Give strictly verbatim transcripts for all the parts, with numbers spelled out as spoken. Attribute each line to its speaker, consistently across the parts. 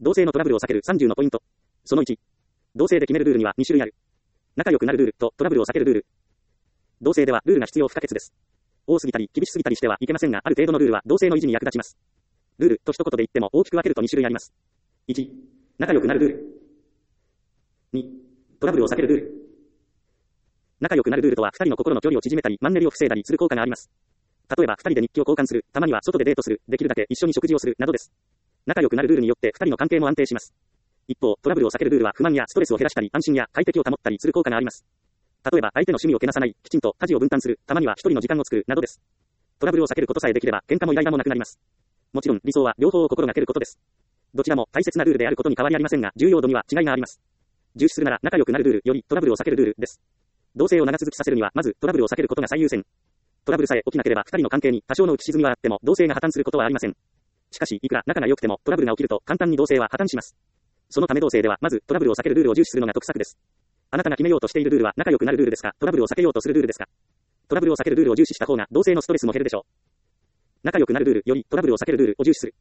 Speaker 1: 同性のトラブルを避けるさんじゅうのポイント。そのいち。同性で決めるルールにはに種類ある。仲良くなるルールとトラブルを避けるルール。同性ではルールが必要不可欠です。多すぎたり厳しすぎたりしてはいけませんが、ある程度のルールは同性の維持に役立ちます。ルールと一言で言っても大きく分けるとに種類あります。いち、仲良くなるルール。に、トラブルを避けるルール。仲良くなるルールとはふたりの心の距離を縮めたりマンネリを防いだりする効果があります。例えばふたりで日記を交換する、たまには外でデートする、できるだけ一緒に食事をするなどです。仲良くなるルールによってふたりの関係も安定します。一方、トラブルを避けるルールは不満やストレスを減らしたり安心や快適を保ったりする効果があります。例えば相手の趣味をけなさない、きちんと家事を分担する、たまには一人の時間を作るなどです。トラブルを避けることさえできれば喧嘩もイライラもなくなります。もちろん理想は両方を心がけることです。どちらも大切なルールであることに変わりありませんが、重要度には違いがあります。重視するなら仲良くなるルールよりトラブルを避けるルールです。同性を長続きさせるにはまずトラブルを避けることが最優先。トラブルさえ起きなければふたりの関係に多少の浮き沈みはあっても同性が破綻することはありません。しかしいくら仲が良くてもトラブルが起きると簡単に同性は破綻します。そのため同性ではまずトラブルを避けるルールを重視するのが得策です。あなたが決めようとしているルールは仲良くなるルールですか、トラブルを避けようとするルールですか。トラブルを避けるルールを重視した方が同性のストレスも減るでしょう。仲良くなるルールよりトラブルを避けるルールを重視する。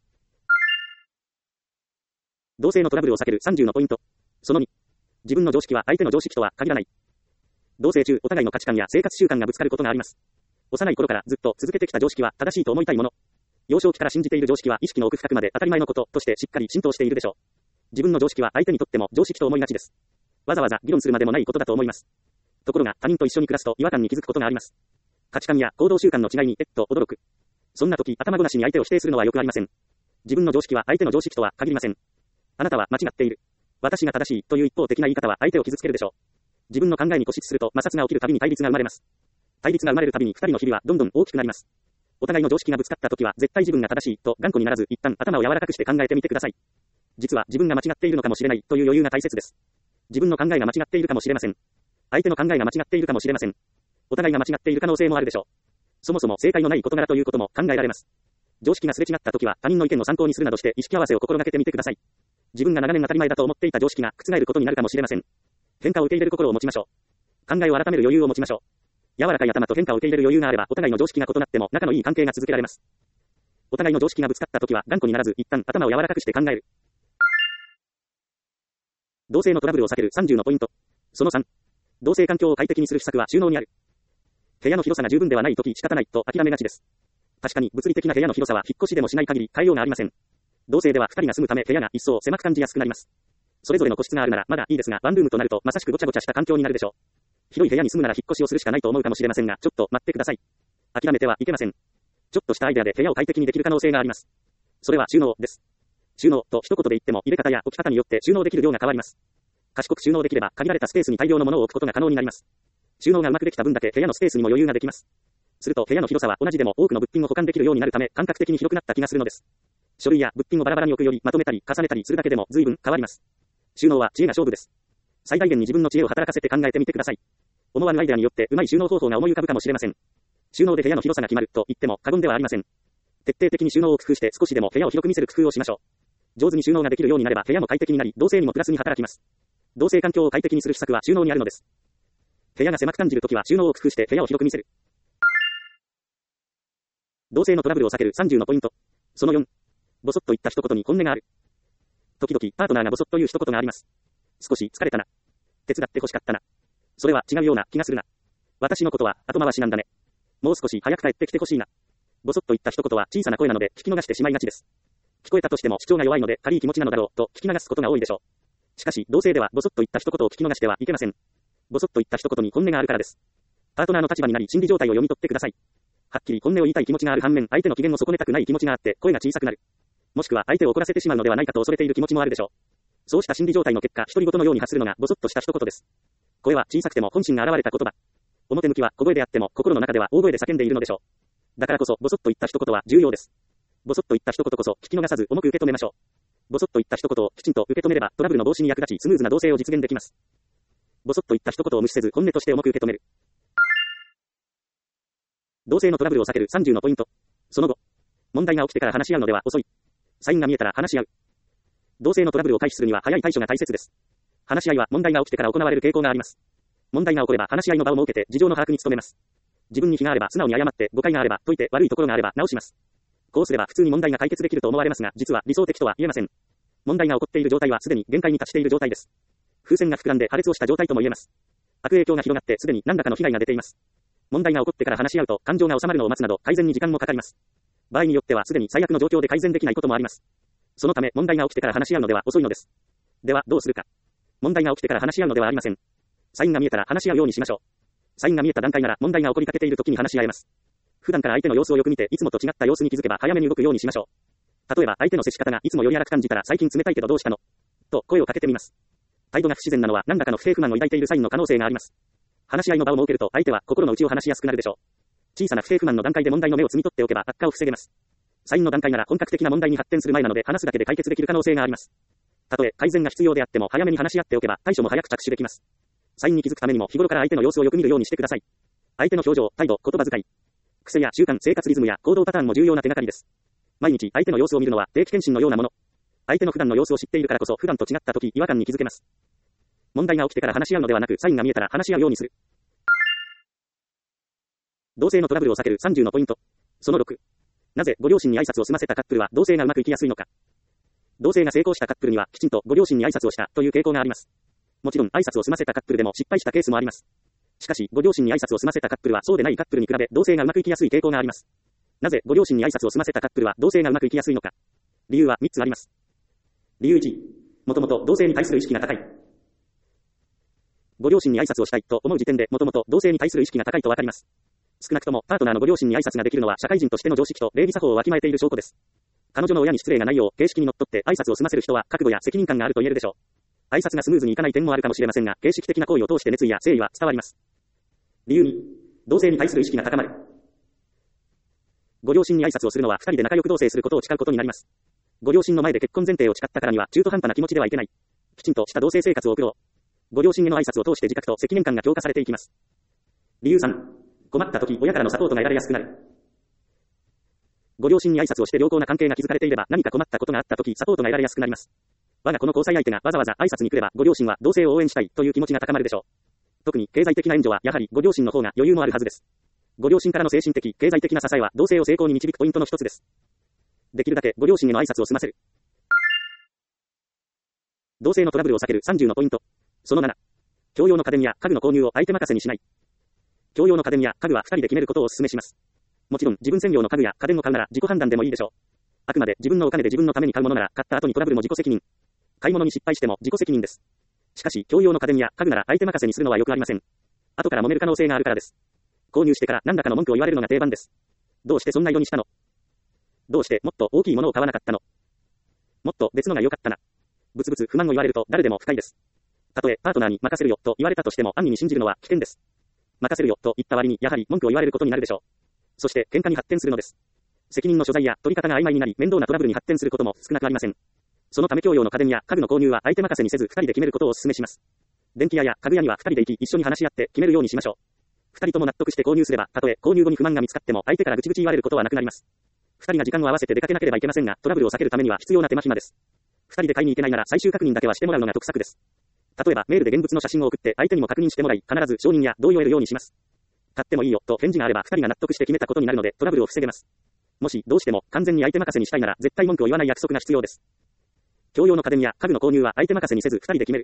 Speaker 1: 同性のトラブルを避けるさんじゅうのポイント。そのに。自分の常識は相手の常識とは限らない。同棲中、お互いの価値観や生活習慣がぶつかることがあります。幼い頃からずっと続けてきた常識は正しいと思いたいもの。幼少期から信じている常識は意識の奥深くまで当たり前のこととしてしっかり浸透しているでしょう。自分の常識は相手にとっても常識と思いがちです。わざわざ議論するまでもないことだと思います。ところが他人と一緒に暮らすと違和感に気づくことがあります。価値観や行動習慣の違いにえっと驚く。そんな時頭ごなしに相手を否定するのはよくありません。自分の常識は相手の常識とは限りません。あなたは間違っている。私が正しいという一方的な言い方は相手を傷つけるでしょう。自分の考えに固執すると摩擦が起きるたびに対立が生まれます。対立が生まれるたびに二人の日々はどんどん大きくなります。お互いの常識がぶつかった時は絶対自分が正しいと頑固にならず一旦頭を柔らかくして考えてみてください。実は自分が間違っているのかもしれないという余裕が大切です。自分の考えが間違っているかもしれません。相手の考えが間違っているかもしれません。お互いが間違っている可能性もあるでしょう。そもそも正解のない事柄ということも考えられます。常識がすれ違った時は他人の意見を参考にするなどして意識合わせを心がけてみてください。自分が長年当たり前だと思っていた常識が覆ることになるかもしれません。変化を受け入れる心を持ちましょう。考えを改める余裕を持ちましょう。柔らかい頭と変化を受け入れる余裕があればお互いの常識が異なっても仲のいい関係が続けられます。お互いの常識がぶつかった時は頑固にならず一旦頭を柔らかくして考える。同性のトラブルを避けるさんじゅうのポイント。そのさん。同性環境を快適にする秘策は収納にある。部屋の広さが十分ではない時仕方ないと諦めがちです。確かに物理的な部屋の広さは引っ越しでもしない限り変えようがありません。同性ではふたりが住むため部屋が一層狭く感じやすくなります。それぞれの個室があるならまだいいですが、ワンルームとなるとまさしくごちゃごちゃした環境になるでしょう。広い部屋に住むなら引っ越しをするしかないと思うかもしれませんが、ちょっと待ってください。諦めてはいけません。ちょっとしたアイデアで部屋を快適にできる可能性があります。それは収納です。収納と一言で言っても入れ方や置き方によって収納できる量が変わります。賢く収納できれば限られたスペースに大量のものを置くことが可能になります。収納がうまくできた分だけ部屋のスペースにも余裕ができます。すると部屋の広さは同じでも多くの物品を保管できるようになるため感覚的に広くなった気がするのです。書類や物品をバラバラに置くよりまとめたり重ねたりするだけでも随分変わります。収納は知恵が勝負です。最大限に自分の知恵を働かせて考えてみてください。思わぬアイデアによってうまい収納方法が思い浮かぶかもしれません。収納で部屋の広さが決まると言っても過言ではありません。徹底的に収納を工夫して少しでも部屋を広く見せる工夫をしましょう。上手に収納ができるようになれば部屋も快適になり同性にもプラスに働きます。同性環境を快適にする秘策は収納にあるのです。部屋が狭く感じるときは収納を工夫して部屋を広く見せる。同性のトラブルを避けるさんじゅうのポイント。そのよん。ボソッと言った一言に本音がある。時々パートナーがボソッと言う一言があります。少し疲れたな。手伝って欲しかったな。それは違うような気がするな。私のことは後回しなんだね。もう少し早く帰ってきてほしいな。ボソッと言った一言は小さな声なので聞き逃してしまいがちです。聞こえたとしても主張が弱いので軽い気持ちなのだろうと聞き流すことが多いでしょう。しかし同性ではボソッと言った一言を聞き逃してはいけません。ボソッと言った一言に本音があるからです。パートナーの立場になり心理状態を読み取ってください。はっきり本音を言いたい気持ちがある反面相手の機嫌を損ねたくない気持ちがあって声が小さくなる。もしくは相手を怒らせてしまうのではないかと恐れている気持ちもあるでしょう。そうした心理状態の結果独り言のように発するのがボソッとした一言です。声は小さくても本心が現れた言葉。表向きは小声であっても心の中では大声で叫んでいるのでしょう。だからこそボソッと言った一言は重要です。ボソッと言った一言こそ聞き逃さず重く受け止めましょう。ボソッと言った一言をきちんと受け止めればトラブルの防止に役立ちスムーズな同棲を実現できます。ボソッと言った一言を無視せず本音として重く受け止める。同性のトラブルを避けるさんじゅうのポイント。その後、問題が起きてから話し合うのでは遅い。サインが見えたら話し合う。同性のトラブルを回避するには早い対処が大切です。話し合いは問題が起きてから行われる傾向があります。問題が起これば話し合いの場を設けて事情の把握に努めます。自分に非があれば素直に謝って誤解があれば解いて悪いところがあれば直します。こうすれば普通に問題が解決できると思われますが実は理想的とは言えません。 問題が起こっている状態はすでに限界に達している状態です。風船が膨らんで破裂をした状態とも言えます。悪影響が広がってすでに何らかの被害が出ています。問題が起こってから話し合うと感情が収まるのを待つなど改善に時間もかかります。場合によってはすでに最悪の状況で改善できないこともあります。そのため問題が起きてから話し合うのでは遅いのです。ではどうするか。問題が起きてから話し合うのではありません。サインが見えたら話し合うようにしましょう。サインが見えた段階なら問題が起こりかけている時に話し合えます。普段から相手の様子をよく見ていつもと違った様子に気づけば早めに動くようにしましょう。例えば相手の接し方がいつもより荒く感じたら最近冷たいけどどうしたのと声をかけてみます。態度が不自然なのは何らかの不平不満を抱いているサインの可能性があります。話し合いの場を設けると相手は心の内を話しやすくなるでしょう。小さな不平不満の段階で問題の芽を摘み取っておけば悪化を防げます。サインの段階なら本格的な問題に発展する前なので話すだけで解決できる可能性があります。たとえ改善が必要であっても早めに話し合っておけば対処も早く着手できます。サインに気づくためにも日頃から相手の様子をよく見るようにしてください。相手の表情、態度、言葉遣い、癖や習慣、生活リズムや行動パターンも重要な手がかりです。毎日相手の様子を見るのは定期検診のようなもの。相手の普段の様子を知っているからこそ普段と違った時違和感に気づけます。問題が起きてから話し合うのではなくサインが見えたら話し合うようにする。同性のトラブルを避けるさんじゅうのポイント。そのろく。なぜご両親に挨拶を済ませたカップルは同性がうまくいきやすいのか。同性が成功したカップルにはきちんとご両親に挨拶をしたという傾向があります。もちろん挨拶を済ませたカップルでも失敗したケースもあります。しかしご両親に挨拶を済ませたカップルはそうでないカップルに比べ同性がうまくいきやすい傾向があります。なぜご両親に挨拶を済ませたカップルは同性がうまくいきやすいのか。理由はみっつあります。理由いち、もともと同性に対する意識が高い。ご両親に挨拶をしたいと思う時点でもともと同性に対する意識が高いとわかります。少なくともパートナーのご両親に挨拶ができるのは社会人としての常識と礼儀作法をわきまえている証拠です。彼女の親に失礼がないよう形式にのっとって挨拶を済ませる人は覚悟や責任感があると言えるでしょう。挨拶がスムーズにいかない点もあるかもしれませんが、形式的な行為を通して熱意や誠意は伝わります。理由に、同性に対する意識が高まる。ご両親に挨拶をするのは二人で仲良く同棲することを誓うことになります。ご両親の前で結婚前提を誓ったからには中途半端な気持ちではいけない。きちんとした同棲生活を送ろう。ご両親への挨拶を通して自覚と責任感が強化されていきます。理由さん、困った時親からのサポートが得られやすくなる。ご両親に挨拶をして良好な関係が築かれていれば何か困ったことがあった時サポートが得られやすくなります。我がこの交際相手がわざわざ挨拶に来ればご両親は同性を応援したいという気持ちが高まるでしょう。特に経済的な援助はやはりご両親の方が余裕もあるはずです。ご両親からの精神的、経済的な支えは同性を成功に導くポイントの一つです。できるだけご両親への挨拶を済ませる。同性のトラブルを避けるさんじゅうのポイント。そのなな。共用の家電や家具の購入を相手任せにしない。共用の家電や家具はふたりで決めることをお勧めします。もちろん自分専用の家具や家電を買うなら自己判断でもいいでしょう。あくまで自分のお金で自分のために買うものなら買った後にトラブルも自己責任。買い物に失敗しても自己責任です。しかし共用の家電や家具なら相手任せにするのはよくありません。後から揉める可能性があるからです。購入してから何らかの文句を言われるのが定番です。どうしてそんな色にしたの？どうしてもっと大きいものを買わなかったの？もっと別のが良かったな。ブツブツ不満を言われると誰でも不快です。たとえパートナーに任せるよと言われたとしても安易に信じるのは危険です。任せるよと言った割にやはり文句を言われることになるでしょう。そして喧嘩に発展するのです。責任の所在や取り方が曖昧になり面倒なトラブルに発展することも少なくありません。そのため共用の家電や家具の購入は相手任せにせずふたりで決めることをお勧めします。電気屋や家具屋にはふたりで行き一緒に話し合って決めるようにしましょう。ふたりとも納得して購入すればたとえ購入後に不満が見つかっても相手からぐちぐち言われることはなくなります。ふたりが時間を合わせて出かけなければいけませんがトラブルを避けるためには必要な手間暇です。ふたりで買いに行けないなら最終確認だけはしてもらうのが得策です。例えばメールで現物の写真を送って相手にも確認してもらい必ず承認や同意を得るようにします。買ってもいいよと返事があればふたりが納得して決めたことになるのでトラブルを防げます。もしどうしても完全に相手任せにしたいなら絶対文句を言わない約束が必要です。共用の家電や家具の購入は相手任せにせずふたりで決める。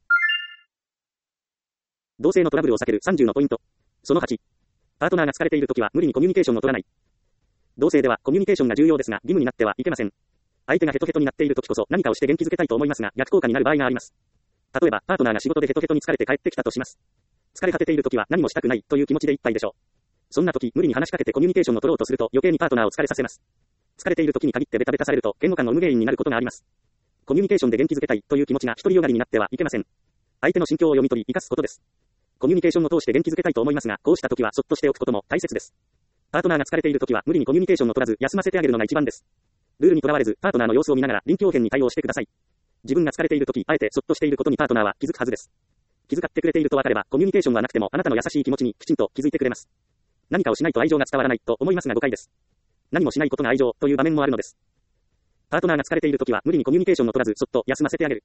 Speaker 1: 同性のトラブルを避けるさんじゅうのポイント。そのはち。パートナーが疲れているときは無理にコミュニケーションを取らない。同性ではコミュニケーションが重要ですが義務になってはいけません。相手がヘトヘトになっているときこそ何かをして元気づけたいと思いますが逆効果になる場合があります。例えばパートナーが仕事でヘトヘトに疲れて帰ってきたとします。疲れ果てているときは何もしたくないという気持ちでいっぱいでしょう。そんなとき無理に話しかけてコミュニケーションを取ろうとすると余計にパートナーを疲れさせます。疲れているときに限ってベタベタされると嫌悪感の無原因になることがあります。コミュニケーションで元気づけたいという気持ちが独りよがりになってはいけません。相手の心境を読み取り生かすことです。コミュニケーションを通して元気づけたいと思いますがこうしたときはそっとしておくことも大切です。パートナーが疲れているときは無理にコミュニケーションを取らず休ませてあげるのが一番です。ルールにとらわれずパートナーの様子を見ながら臨機応変に対応してください。自分が疲れているときあえてそっとしていることにパートナーは気づくはずです。気遣ってくれていると分かればコミュニケーションはなくてもあなたの優しい気持ちにきちんと気づいてくれます。何かをしないと愛情が伝わらないと思いますが誤解です。何もしないことが愛情という場面もあるのです。パートナーが疲れているときは無理にコミュニケーションを取らずそっと休ませてあげる。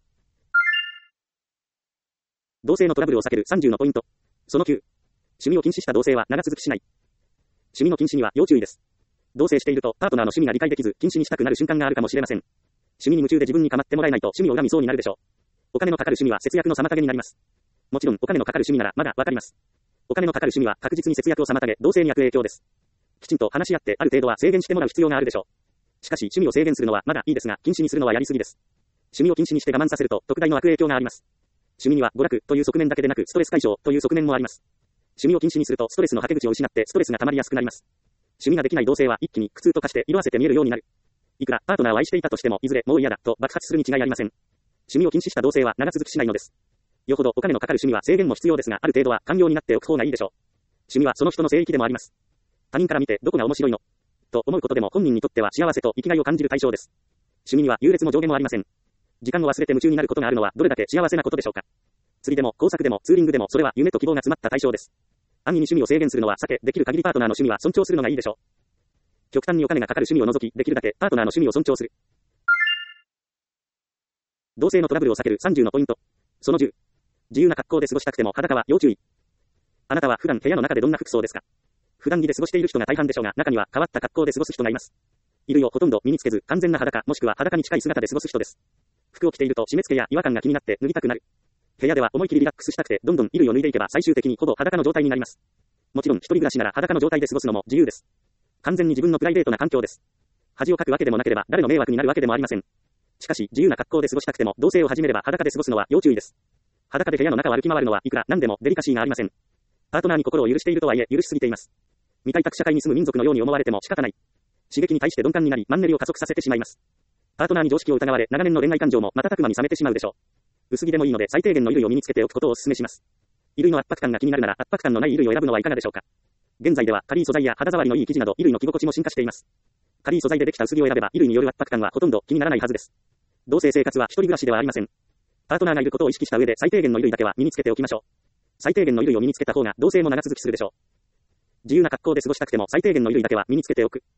Speaker 1: 同性のトラブルを避けるさんじゅうのポイント。そのきゅう。趣味を禁止した同性は長続きしない。趣味の禁止には要注意です。同棲しているとパートナーの趣味が理解できず禁止にしたくなる瞬間があるかもしれません。 趣味に夢中で自分に構ってもらえないと趣味を恨みそうになるでしょう。お金のかかる趣味は節約の妨げになります。もちろんお金のかかる趣味ならまだわかります。お金のかかる趣味は確実に節約を妨げ、同性に悪影響です。きちんと話し合ってある程度は制限してもらう必要があるでしょう。しかし趣味を制限するのはまだいいですが、禁止にするのはやりすぎです。趣味を禁止にして我慢させると特大の悪影響があります。趣味には娯楽という側面だけでなくストレス解消という側面もあります。趣味を禁止にするとストレスのはけ口を失ってストレスが溜まりやすくなります。趣味ができない同性は一気に苦痛と化して色あせて見えるようになる。いくらパートナーを愛していたとしてもいずれもう嫌だと爆発するに違いありません。趣味を禁止した同性は長続きしないのです。よほどお金のかかる趣味は制限も必要ですが、ある程度は寛容になっておく方がいいでしょう。趣味はその人の聖域でもあります。他人から見てどこが面白いのと思うことでも本人にとっては幸せと生きがいを感じる対象です。趣味には優劣も上限もありません。時間を忘れて夢中になることがあるのはどれだけ幸せなことでしょうか。釣りでも工作でもツーリングでもそれは夢と希望が詰まった対象です。安易に趣味を制限するのは避け、できる限りパートナーの趣味は尊重するのがいいでしょう。極端にお金がかかる趣味を除き、できるだけパートナーの趣味を尊重する。同性のトラブルを避けるさんじゅうのポイント。そのじゅう。自由な格好で過ごしたくても裸は要注意。あなたは普段部屋の中でどんな服装ですか？普段着で過ごしている人が大半でしょうが、中には変わった格好で過ごす人がいます。衣類をほとんど身につけず、完全な裸、もしくは裸に近い姿で過ごす人です。服を着ていると締め付けや違和感が気になって脱ぎたくなる。部屋では思い切りリラックスしたくて、どんどん衣類を脱いでいけば最終的にほぼ裸の状態になります。もちろん一人暮らしなら裸の状態で過ごすのも自由です。完全に自分のプライベートな環境です。恥をかくわけでもなければ誰の迷惑になるわけでもありません。しかし自由な格好で過ごしたくても同棲を始めれば裸で過ごすのは要注意です。裸で部屋の中を歩き回るのはいくら何でもデリカシーがありません。パートナーに心を許しているとはいえ許しすぎています。未開拓社会に住む民族のように思われても仕方ない。刺激に対して鈍感になりマンネリを加速させてしまいます。パートナーに常識を疑われ長年の恋愛感情も瞬く間に冷めてしまうでしょう。薄着でもいいので最低限の衣類を身につけておくことをお勧めします。衣類の圧迫感が気になるなら圧迫感のない衣類を選ぶのはいかがでしょうか。現在では軽い素材や肌触りのいい生地など衣類の着心地も進化しています。軽い素材でできた薄着を選べば衣類による圧迫感はほとんど気にならないはずです。同棲生活は一人暮らしではありません。パートナーがいることを意識した上で最低限の衣類だけは身につけておきましょう。最低限の衣類を身につけた方が同棲も長続きするでしょう。自由な格好で過ごしたくても最低限の衣類だけは身につけておく。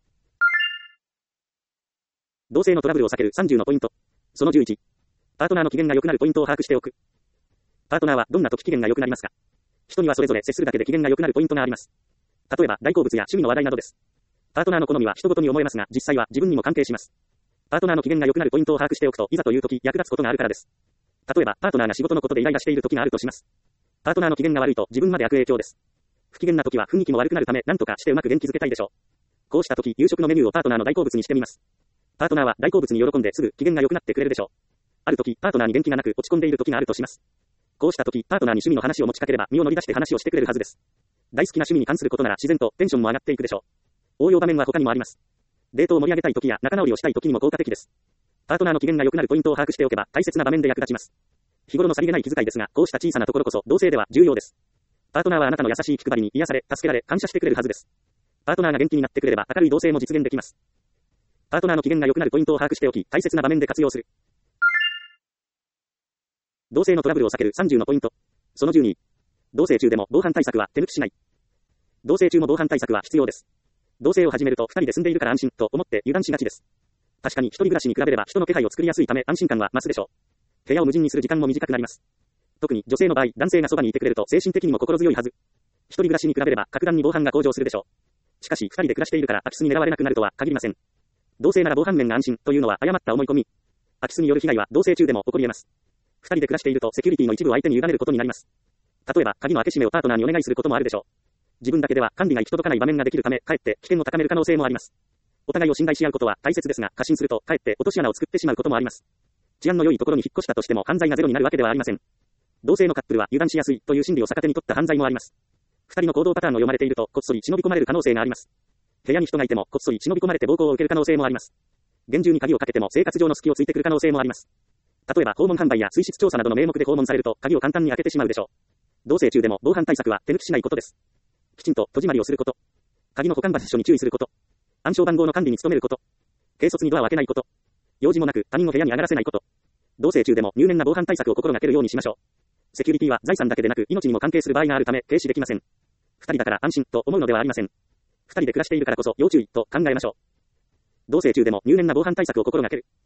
Speaker 1: 同棲のトラブルを避けるさんじゅうのポイント。そのじゅういち。パートナーの機嫌が良くなるポイントを把握しておく。パートナーはどんな時機嫌が良くなりますか？人にはそれぞれ接するだけで機嫌が良くなるポイントがあります。例えば大好物や趣味の話題などです。パートナーの好みは人ごとに思えますが、実際は自分にも関係します。パートナーの機嫌が良くなるポイントを把握しておくと、いざという時役立つことがあるからです。例えばパートナーが仕事のことでイライラしている時があるとします。パートナーの機嫌が悪いと自分まで悪影響です。不機嫌な時は雰囲気も悪くなるため、何とかしてうまく元気づけたいでしょう。こうした時、夕食のメニューをパートナーの大好物にしてみます。パートナーは大好物に喜んですぐ機嫌が良くなってくれるでしょう。ある時、パートナーに元気がなく落ち込んでいる時があるとします。こうした時、パートナーに趣味の話を持ちかければ身を乗り出して話をしてくれるはずです。大好きな趣味に関することなら自然とテンションも上がっていくでしょう。応用場面は他にもあります。デートを盛り上げたい時や仲直りをしたい時にも効果的です。パートナーの機嫌が良くなるポイントを把握しておけば大切な場面で役立ちます。日頃のさりげない気遣いですが、こうした小さなところこそ同性では重要です。パートナーはあなたの優しい気配りに癒され、助けられ、感謝してくれるはずです。パートナーが元気になってくれれば明るい同性も実現できます。パートナーの機嫌が良くなるポイントを把握しておき、大切な場面で活用する。同性のトラブルを避けるさんじゅうのポイント。そのじゅうに。同棲中でも防犯対策は手抜きしない。同棲中も防犯対策は必要です。同棲を始めるとふたりで住んでいるから安心と思って油断しがちです。確かに一人暮らしに比べれば人の気配を作りやすいため安心感は増すでしょう。部屋を無人にする時間も短くなります。特に女性の場合、男性がそばにいてくれると精神的にも心強いはず。一人暮らしに比べれば格段に防犯が向上するでしょう。しかし二人で暮らしているから空き巣に狙われなくなるとは限りません。同棲なら防犯面が安心というのは誤った思い込み。空き巣による被害は同棲中でも起こり得ます。二人で暮らしているとセキュリティの一部を相手に委ねることになります。例えば鍵の開け閉めをパートナーにお願いすることもあるでしょう。自分だけでは管理が行き届かない場面ができるため、かえって危険を高める可能性もあります。お互いを信頼し合うことは大切ですが、過信するとかえって落とし穴を作ってしまうこともあります。治安の良いところに引っ越したとしても犯罪がゼロになるわけではありません。同性のカップルは油断しやすいという心理を逆手に取った犯罪もあります。二人の行動パターンを読まれているとこっそり忍び込まれる可能性があります。部屋に人がいてもこっそり忍び込まれて暴行を受ける可能性もあります。厳重に鍵をかけても生活上の隙をついてくる可能性もあります。例えば訪問販売や水質調査などの名目で訪問されると鍵を簡単に開けてしまうでしょう。同棲中でも防犯対策は手抜きしないことです。きちんと戸締まりをすること。鍵の保管場所に注意すること。暗証番号の管理に努めること。軽率にドアを開けないこと。用事もなく他人を部屋に上がらせないこと。同棲中でも入念な防犯対策を心がけるようにしましょう。セキュリティは財産だけでなく命にも関係する場合があるため軽視できません。二人だから安心と思うのではありません。二人で暮らしているからこそ要注意と考えましょう。同棲中でも入念な防犯対策を心がける。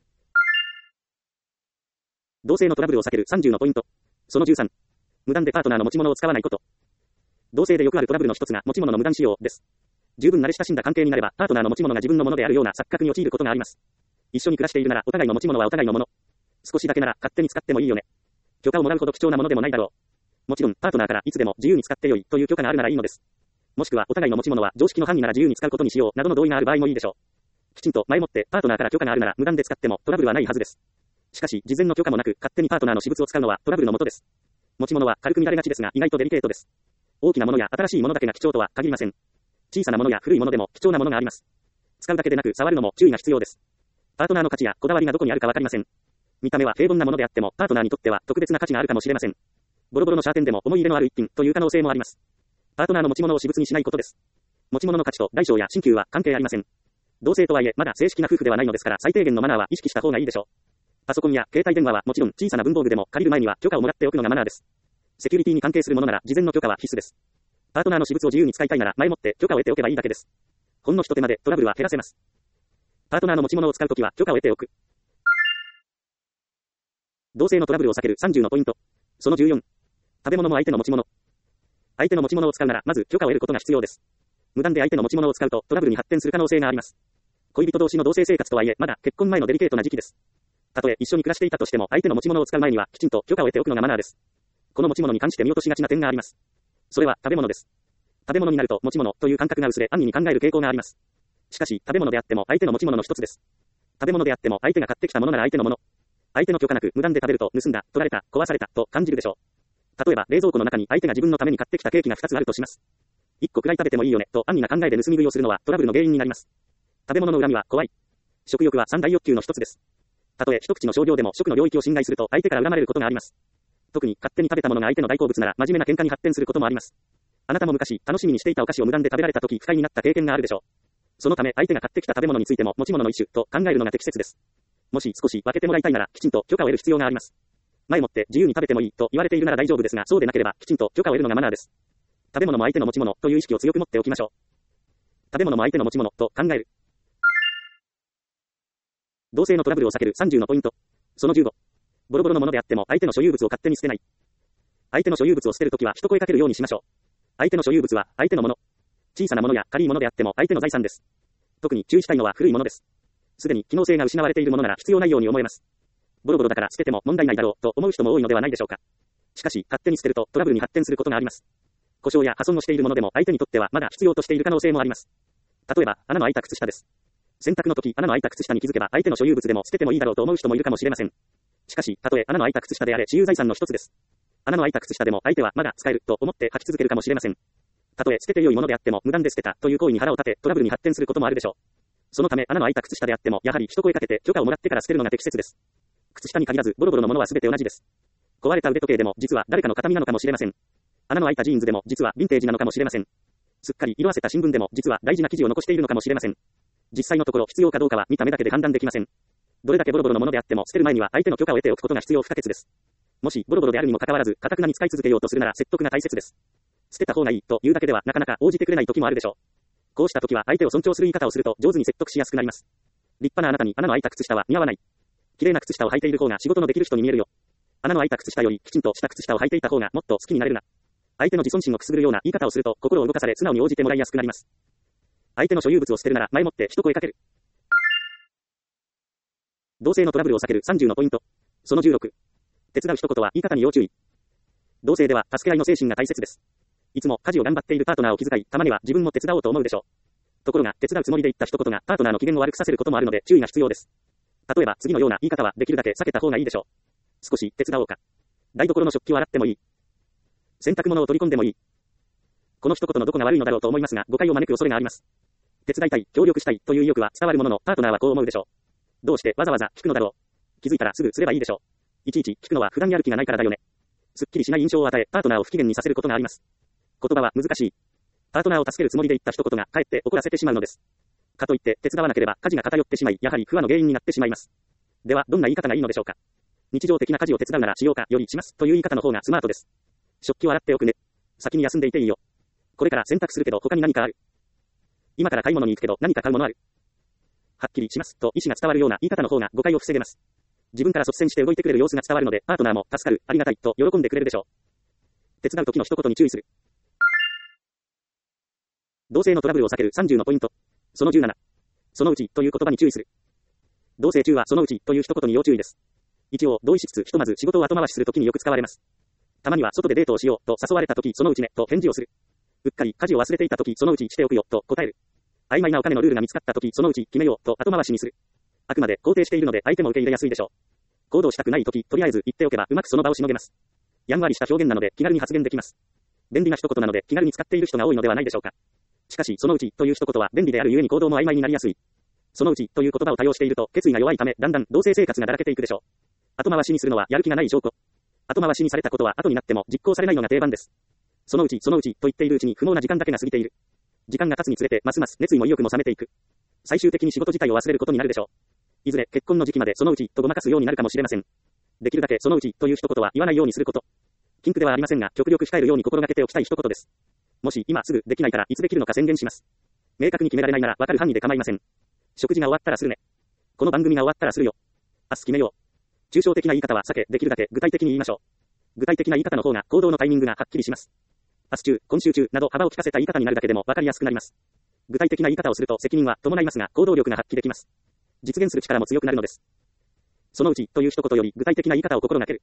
Speaker 1: 同性のトラブルを避けるさんじゅうのポイント。そのじゅうさん。無断でパートナーの持ち物を使わないこと。同性でよくあるトラブルの一つが持ち物の無断使用です。十分慣れ親しんだ関係になればパートナーの持ち物が自分のものであるような錯覚に陥ることがあります。 一緒に暮らしているならお互いの持ち物はお互いのもの。少しだけなら勝手に使ってもいいよね。許可をもらうほど貴重なものでもないだろう。もちろん、パートナーからいつでも自由に使ってよいという許可があるならいいのです。もしくは、お互いの持ち物は常識の範囲なら自由に使うことにしようなどの同意がある場合もいいでしょう。きちんと前もってパートナーから許可があるなら無断で使ってもトラブルはないはずです。しかし、事前の許可もなく勝手にパートナーの私物を使うのはトラブルのもとです。持ち物は軽く見られがちですが意外とデリケートです。大きなものや新しいものだけが貴重とは限りません。小さなものや古いものでも貴重なものがあります。使うだけでなく触るのも注意が必要です。パートナーの価値やこだわりがどこにあるかわかりません。見た目は平凡なものであってもパートナーにとっては特別な価値があるかもしれません。ボロボロのシャーペンでも思い入れのある一品という可能性もあります。パートナーの持ち物を私物にしないことです。持ち物の価値と大小や新旧は関係ありません。同性とはいえまだ正式な夫婦ではないのですから最低限のマナーは意識した方がいいでしょう。パソコンや携帯電話はもちろん小さな文房具でも借りる前には許可をもらっておくのがマナーです。セキュリティに関係するものなら事前の許可は必須です。パートナーの私物を自由に使いたいなら前もって許可を得ておけばいいだけです。ほんの一手間でトラブルは減らせます。パートナーの持ち物を使うときは許可を得ておく。同性のトラブルを避けるさんじゅうのポイント。そのじゅうよん。食べ物も相手の持ち物。相手の持ち物を使うならまず許可を得ることが必要です。無断で相手の持ち物を使うとトラブルに発展する可能性があります。恋人同士の同棲生活とはいえまだ結婚前のデリケートな時期です。たとえ一緒に暮らしていたとしても相手の持ち物を使う前にはきちんと許可を得ておくのがマナーです。この持ち物に関して見落としがちな点があります。それは食べ物です。食べ物になると持ち物という感覚が薄れ安易に考える傾向があります。しかし食べ物であっても相手の持ち物の一つです。食べ物であっても相手が買ってきたものなら相手のもの。相手の許可なく無断で食べると盗んだ、取られた、壊されたと感じるでしょう。例えば冷蔵庫の中に相手が自分のために買ってきたケーキがふたつあるとします。いっこくらい食べてもいいよねと安易な考えで盗み食いをするのはトラブルの原因になります。食べ物の恨みは怖い。食欲は三大欲求の一つです。たとえ一口の商業でも食の領域を侵害すると相手から恨まれることがあります。特に勝手に食べたものが相手の大好物なら真面目な喧嘩に発展することもあります。あなたも昔楽しみにしていたお菓子を無断で食べられた時不快になった経験があるでしょう。そのため相手が買ってきた食べ物についても持ち物の一種と考えるのが適切です。もし少し分けてもらいたいならきちんと許可を得る必要があります。前もって自由に食べてもいいと言われているなら大丈夫ですがそうでなければきちんと許可を得るのがマナーです。食べ物も相手の持ち物という意識を強く持っておきましょう。食べ物も相手の持ち物と考える。同性のトラブルを避けるさんじゅうのポイント。そのじゅうご。ボロボロのものであっても相手の所有物を勝手に捨てない。相手の所有物を捨てるときは一声かけるようにしましょう。相手の所有物は相手のもの。小さなものや軽いものであっても相手の財産です。特に注意したいのは古いものです。すでに機能性が失われているものなら必要ないように思えます。ボロボロだから捨てても問題ないだろうと思う人も多いのではないでしょうか。しかし勝手に捨てるとトラブルに発展することがあります。故障や破損をしているものでも相手にとってはまだ必要としている可能性もあります。例えば穴の開いた靴下です。洗濯の時穴の開いた靴下に気づけば相手の所有物でも捨ててもいいだろうと思う人もいるかもしれません。しかし、たとえ穴の開いた靴下であれ私有財産の一つです。穴の開いた靴下でも相手はまだ使えると思って履き続けるかもしれません。たとえ捨てて良いものであっても無断で捨てたという行為に腹を立てトラブルに発展することもあるでしょう。そのため穴の開いた靴下であってもやはり一声かけて許可をもらってから捨てるのが適切です。靴下に限らずボロボロのものは全て同じです。壊れた腕時計でも実は誰かの形見なのかもしれません。穴の開いたジーンズでも実はヴィンテージなのかもしれません。すっかり色あせた新聞でも実は大事な記事を残しているのかもしれません。実際のところ必要かどうかは見た目だけで判断できません。どれだけボロボロのものであっても捨てる前には相手の許可を得ておくことが必要不可欠です。もしボロボロであるにもかかわらず堅くなに使い続けようとするなら説得が大切です。捨てた方がいいというだけではなかなか応じてくれない時もあるでしょう。こうした時は相手を尊重する言い方をすると上手に説得しやすくなります。立派なあなたに穴の開いた靴下は似合わない。綺麗な靴下を履いている方が仕事のできる人に見えるよ。穴の開いた靴下よりきちんとした靴下を履いていた方がもっと好きになれるな。相手の自尊心をくすぐるような言い方をすると心を動かされ素直に応じてもらいやすくなります。相手の所有物を捨てるなら前もって一声かける。同性のトラブルを避けるさんじゅうのポイント。そのじゅうろく。手伝う一言は言い方に要注意。同性では助け合いの精神が大切です。いつも家事を頑張っているパートナーを気遣い、たまには自分も手伝おうと思うでしょう。ところが手伝うつもりで言った一言がパートナーの機嫌を悪くさせることもあるので注意が必要です。例えば次のような言い方はできるだけ避けた方がいいでしょう。少し手伝おうか。台所の食器を洗ってもいい。洗濯物を取り込んでもいい。この一言のどこが悪いのだろうと思いますが誤解を招く恐れがあります。手伝いたい、協力したいという意欲は伝わるもののパートナーはこう思うでしょう。どうしてわざわざ聞くのだろう。気づいたらすぐすればいいでしょう。いちいち聞くのは普段やる気がないからだよね。すっきりしない印象を与え、パートナーを不機嫌にさせることがあります。言葉は難しい。パートナーを助けるつもりで言った一言がかえって怒らせてしまうのです。かといって手伝わなければ家事が偏ってしまい、やはり不和の原因になってしまいます。ではどんな言い方がいいのでしょうか。日常的な家事を手伝うならしようかよりしますという言い方の方がスマートです。食器を洗っておくね。先に休んでいていいよ。これから洗濯するけど他に何かある。今から買い物に行くけど何か買うものある。はっきりしますと意思が伝わるような言い方の方が誤解を防げます。自分から率先して動いてくれる様子が伝わるのでパートナーも助かる、ありがたいと喜んでくれるでしょう。手伝う時の一言に注意する。同性のトラブルを避けるさんじゅうのポイント。そのじゅうなな。そのうちという言葉に注意する。 同棲中はそのうちという一言に要注意です。一応、同意しつつ、ひとまず仕事を後回しするときによく使われます。たまには外でデートをしようと誘われたとき、そのうちね、と返事をする。うっかり家事を忘れていたとき、そのうちしておくよ、と答える。曖昧なお金のルールが見つかったとき、そのうち決めよう、と後回しにする。あくまで肯定しているので相手も受け入れやすいでしょう。行動したくないとき、とりあえず言っておけばうまくその場をしのげます。やんわりした表現なので気軽に発言できます。便利な一言なので気軽に使っている人が多いのではないでしょうか。しかし、そのうちという一言は便利であるゆえに行動も曖昧になりやすい。そのうちという言葉を多用していると決意が弱いため、だんだん同棲生活がだらけていくでしょう。後回しにするのはやる気がない証拠。後回しにされたことは後になっても実行されないのが定番です。そのうちそのうちと言っているうちに不毛な時間だけが過ぎている。時間が経つにつれてますます熱意も意欲も冷めていく。最終的に仕事自体を忘れることになるでしょう。いずれ結婚の時期までそのうちとごまかすようになるかもしれません。できるだけそのうちという一言は言わないようにすること。禁句ではありませんが、極力控えるように心がけておきたい一言です。もし今すぐできないからいつできるのか宣言します。明確に決められないなら分かる範囲で構いません。食事が終わったらするね。この番組が終わったらするよ。明日決めよう。抽象的な言い方は避け、できるだけ具体的に言いましょう。具体的な言い方の方が行動のタイミングがはっきりします。明日中、今週中など幅を利かせた言い方になるだけでも分かりやすくなります。具体的な言い方をすると責任は伴いますが、行動力が発揮できます。実現する力も強くなるのです。そのうちという一言より具体的な言い方を心がける。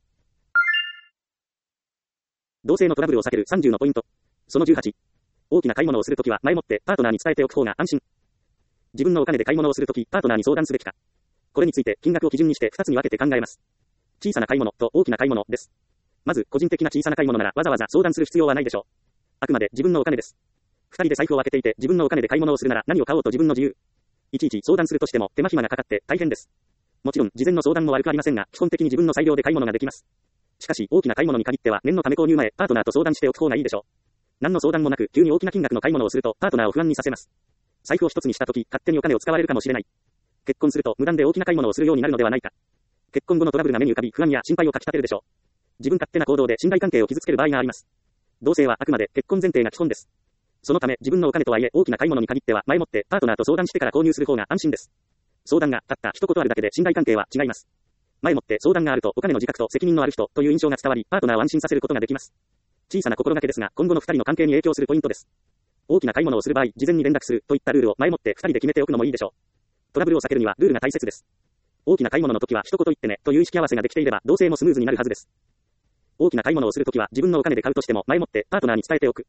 Speaker 1: 同性のトラブルを避けるさんじゅうのポイント。そのじゅうはち。大きな買い物をするときは前もってパートナーに伝えておく方が安心。自分のお金で買い物をするとき、パートナーに相談すべきか。これについて金額を基準にしてふたつに分けて考えます。小さな買い物と大きな買い物です。まず、個人的な小さな買い物ならわざわざ相談する必要はないでしょう。あくまで自分のお金です。二人で財布を開けていて自分のお金で買い物をするなら何を買おうと自分の自由。いちいち相談するとしても手間暇がかかって大変です。もちろん事前の相談も悪くありませんが、基本的に自分の裁量で買い物ができます。しかし大きな買い物に限っては念のため購入前、パートナーと相談しておく方がいいでしょう。何の相談もなく急に大きな金額の買い物をするとパートナーを不安にさせます。財布を一つにしたとき勝手にお金を使われるかもしれない。結婚すると無断で大きな買い物をするようになるのではないか。結婚後のトラブルが目に浮かび不安や心配をかき立てるでしょう。自分勝手な行動で信頼関係を傷つける場合があります。同棲はあくまで結婚前提が基本です。そのため自分のお金とはいえ大きな買い物に限っては前もってパートナーと相談してから購入する方が安心です。相談がたった一言あるだけで信頼関係は違います。前もって相談があるとお金の自覚と責任のある人という印象が伝わり、パートナーを安心させることができます。小さな心がけですが、今後の二人の関係に影響するポイントです。大きな買い物をする場合、事前に連絡するといったルールを前もって二人で決めておくのもいいでしょう。トラブルを避けるにはルールが大切です。大きな買い物の時は一言言ってねという意識合わせができていれば同棲もスムーズになるはずです。大きな買い物をするときは自分のお金で買うとしても前もってパートナーに伝えておく。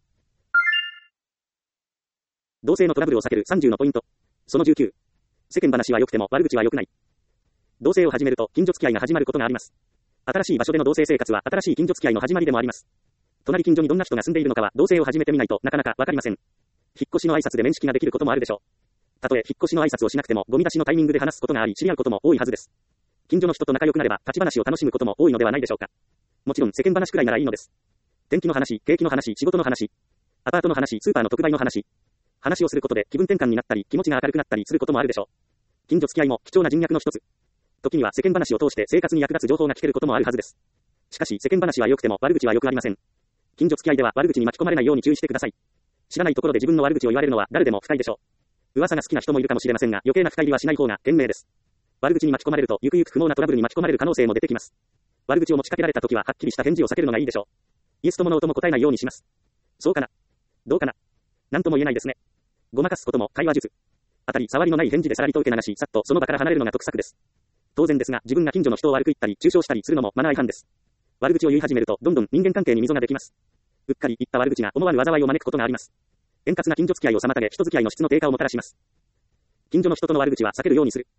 Speaker 1: 同棲のトラブルを避けるさんじゅうのポイント。そのじゅうきゅう。世間話は良くても悪口は良くない。同棲を始めると近所付き合いが始まることがあります。新しい場所での同棲生活は新しい近所付き合いの始まりでもあります。隣近所にどんな人が住んでいるのかは同棲を始めてみないとなかなかわかりません。引っ越しの挨拶で面識ができることもあるでしょう。たとえ引っ越しの挨拶をしなくてもゴミ出しのタイミングで話すことがあり知り合うことも多いはずです。近所の人と仲良くなれば立ち話を楽しむことも多いのではないでしょうか。もちろん世間話くらいならいいのです。天気の話、景気の話、仕事の話、アパートの話、スーパーの特売の話。話をすることで気分転換になったり気持ちが明るくなったりすることもあるでしょう。近所付き合いも貴重な人脈の一つ。時には世間話を通して生活に役立つ情報が聞けることもあるはずです。しかし世間話は良くても悪口はよくありません。近所付き合いでは悪口に巻き込まれないように注意してください。知らないところで自分の悪口を言われるのは誰でも不快でしょう。噂が好きな人もいるかもしれませんが余計な深入りはしない方が賢明です。悪口に巻き込まれるとゆくゆく不毛なトラブルに巻き込まれる可能性も出てきます。悪口を持ちかけられた時ははっきりした返事を避けるのがいいでしょう。イエスともノーとも答えないようにします。そうかな。どうかな。なんとも言えないですね。ごまかすことも会話術。当たり障りのない返事でさらりと受け流し、さっとその場から離れるのが得策です。当然ですが、自分が近所の人を悪く言ったり、中傷したりするのもマナー違反です。悪口を言い始めると、どんどん人間関係に溝ができます。うっかり言った悪口が思わぬ災いを招くことがあります。円滑な近所付き合いを妨げ、人付き合いの質の低下をもたらします。近所の人との悪口は避けるようにする。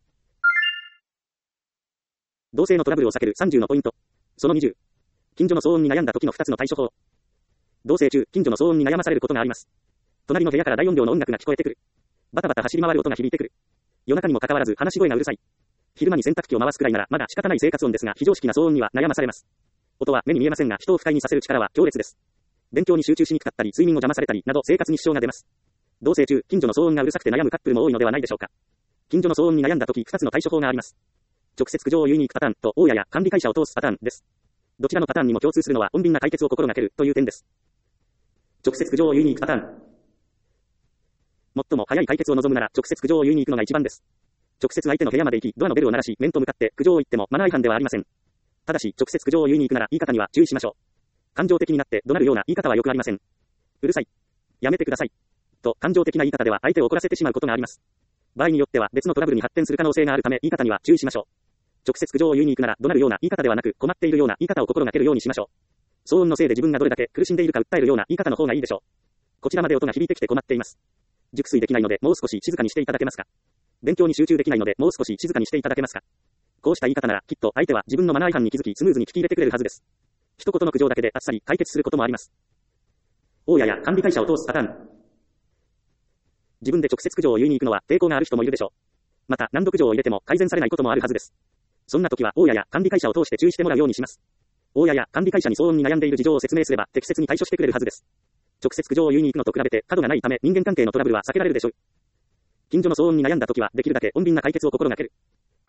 Speaker 1: 同性のトラブルを避けるさんじゅうのポイント。そのにじゅう。近所の騒音に悩んだ時のふたつの対処法。同棲中、近所の騒音に悩まされることがあります。隣の部屋から大音量の音楽が聞こえてくる。バタバタ走り回る音が響いてくる。夜中にもかかわらず話し声がうるさい。昼間に洗濯機を回すくらいならまだ仕方ない生活音ですが、非常識な騒音には悩まされます。音は目に見えませんが、人を不快にさせる力は強烈です。勉強に集中しにくかったり、睡眠を邪魔されたりなど生活に支障が出ます。同棲中、近所の騒音がうるさくて悩むカップルも多いのではないでしょうか。近所の騒音に悩んだ時、ふたつの対処法があります。直接苦情を言いに行くパターンと、大家や管理会社を通すパターンです。どちらのパターンにも共通するのは、穏便な解決を心がけるという点です。直接苦情を言いに行くパターン。最も早い解決を望むなら、直接苦情を言いに行くのが一番です。直接相手の部屋まで行き、ドアのベルを鳴らし、面と向かって苦情を言ってもマナー違反ではありません。ただし、直接苦情を言いに行くなら、言い方には注意しましょう。感情的になって怒鳴るような言い方はよくありません。うるさい。やめてください。と、感情的な言い方では相手を怒らせてしまうことがあります。 場合によっては別のトラブルに発展する可能性があるため、言い方には注意しましょう。直接苦情を言いに行くなら怒鳴るような言い方ではなく、困っているような言い方を心がけるようにしましょう。騒音のせいで自分がどれだけ苦しんでいるか訴えるような言い方の方がいいでしょう。こちらまで音が響いてきて困っています。熟睡できないのでもう少し静かにしていただけますか。勉強に集中できないのでもう少し静かにしていただけますか。こうした言い方ならきっと相手は自分のマナー違反に気づきスムーズに聞き入れてくれるはずです。一言の苦情だけであっさり解決することもあります。大家や管理会社を通すパターン。自分で直接苦情を言いに行くのは抵抗がある人もいるでしょう。また何度苦情を入れても改善されないこともあるはずです。そんな時は大家や管理会社を通して注意してもらうようにします。大家や管理会社に騒音に悩んでいる事情を説明すれば適切に対処してくれるはずです。直接苦情を言いに行くのと比べて角がないため人間関係のトラブルは避けられるでしょう。近所の騒音に悩んだ時はできるだけ穏便な解決を心がける。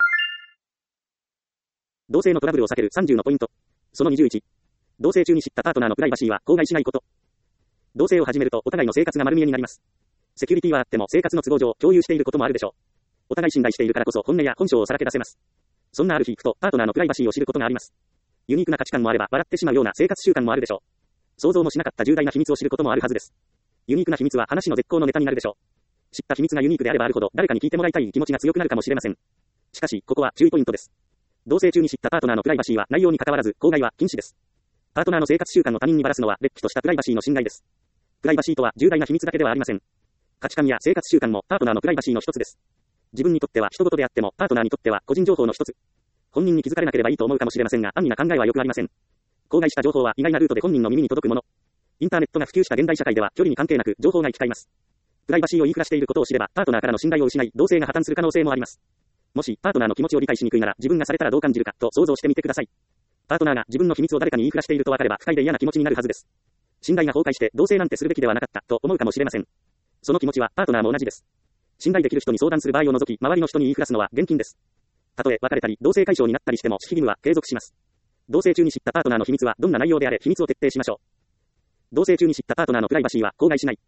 Speaker 1: 同性のトラブルを避けるさんじゅうのポイント。そのにじゅういち。同棲中に知ったパートナーのプライバシーは口外しないこと。同棲を始めるとお互いの生活が丸見えになります。セキュリティはあっても生活の都合上共有していることもあるでしょう。お互い信頼しているからこそ本音や本性をさらけ出せます。そんなある日ふとパートナーのプライバシーを知ることがあります。ユニークな価値観もあれば笑ってしまうような生活習慣もあるでしょう。想像もしなかった重大な秘密を知ることもあるはずです。ユニークな秘密は話の絶好のネタになるでしょう。知った秘密がユニークであればあるほど誰かに聞いてもらいたい気持ちが強くなるかもしれません。しかしここは注意ポイントです。同棲中に知ったパートナーのプライバシーは内容に関わらず口外は禁止です。パートナーの生活習慣を他人にばらすのは劣気としたプライバシーの侵害です。プライバシーとは重大な秘密だけではありません。価値観や生活習慣もパートナーのプライバシーの一つです。自分にとっては人事であってもパートナーにとっては個人情報の一つ。本人に気づかれなければいいと思うかもしれませんが安易な考えはよくありません。口外した情報は意外なルートで本人の耳に届くもの。インターネットが普及した現代社会では距離に関係なく情報が行き交います。プライバシーを言いふらしていることを知ればパートナーからの信頼を失い同性が破綻する可能性もあります。もしパートナーの気持ちを理解しにくいなら自分がされたらどう感じるかと想像してみてください。パートナーが自分の秘密を誰かに言いふらしていると分かれば不快で嫌な気持ちになるはずです。信頼が崩壊して同性なんてするべきではなかったと思うかもしれません。その気持ちはパートナーも同じです。信頼できる人に相談する場合を除き周りの人に言いふらすのは厳禁です。たとえ別れたり同性解消になったりしても守秘義務は継続します。同棲中に知ったパートナーの秘密はどんな内容であれ秘密を徹底しましょう。同棲中に知ったパートナーのプライバシーは口外しない。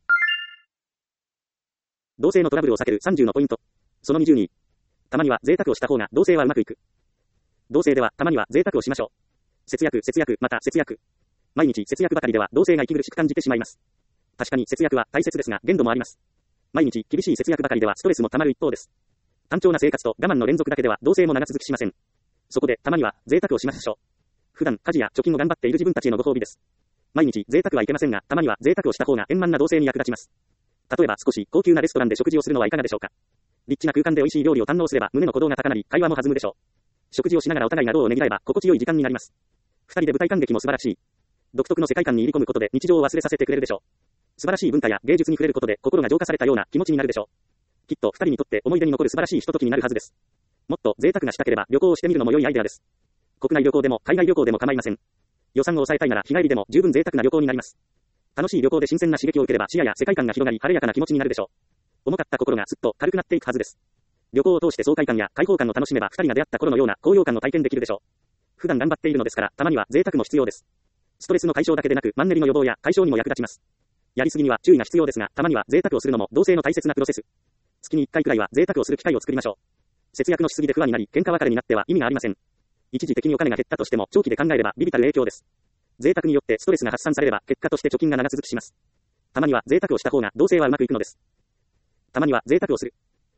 Speaker 1: 同性のトラブルを避けるさんじゅうのポイント。そのにじゅうに。たまには贅沢をした方が同棲はうまくいく。同棲ではたまには贅沢をしましょう。節約、節約、また節約。毎日節約ばかりでは同性が息苦しく感じてしまいます。確かに節約は大切ですが限度もあります。毎日厳しい節約ばかりではストレスもたまる一方です。単調な生活と我慢の連続だけでは同性も長続きしません。そこでたまには贅沢をしましょう。普段家事や貯金を頑張っている自分たちへのご褒美です。毎日贅沢はいけませんがたまには贅沢をした方が円満な同性に役立ちます。例えば少し高級なレストランで食事をするのはいかがでしょうか。リッチな空間で美味しい料理を堪能すれば胸の鼓動が高鳴り会話も弾むでしょう。食事をしながらお互いがどうをねぎらえば心地よい時間になります。二人で舞台観劇も素晴らしい。独特の世界観に入り込むことで日常を忘れさせてくれるでしょう。素晴らしい文化や芸術に触れることで心が浄化されたような気持ちになるでしょう。きっと二人にとって思い出に残る素晴らしいひとときになるはずです。もっと贅沢がしたければ旅行をしてみるのも良いアイデアです。国内旅行でも海外旅行でも構いません。予算を抑えたいなら日帰りでも十分贅沢な旅行になります。楽しい旅行で新鮮な刺激を受ければ視野や世界観が広がり晴れやかな気持ちになるでしょう。重かった心がすっと軽くなっていくはずです。旅行を通して爽快感や開放感を楽しめば二人が出会った頃のような高揚感を体験できるでしょう。普段頑張っているのですからたまには贅沢も必要です。ストレスの解消だけでなくマンネリの予防や解消にも役立ちます。やりすぎには注意が必要ですがたまには贅沢をするのも同性の大切なプロセス。月にいっかいくらいは贅沢をする機会を作りましょう。節約のしすぎで不安になり喧嘩別れになっては意味がありません。一時的にお金が減ったとしても長期で考えれば微々たる影響です。贅沢によってストレスが発散されれば結果として貯金が長続きします。たまには贅沢をした方が同性はうまくいくのです。たまには贅沢をする。